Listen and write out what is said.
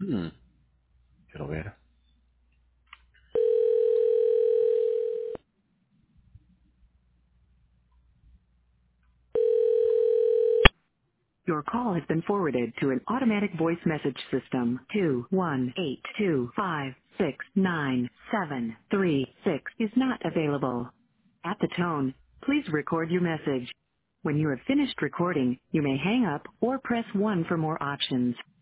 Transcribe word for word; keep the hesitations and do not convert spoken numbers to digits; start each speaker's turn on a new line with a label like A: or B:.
A: Hmm, quiero ver.
B: Your call has been forwarded to an automatic voice message system. two one eight two five six nine seven three six is not available. At the tone, please record your message. When you have finished recording, you may hang up or press one for more options.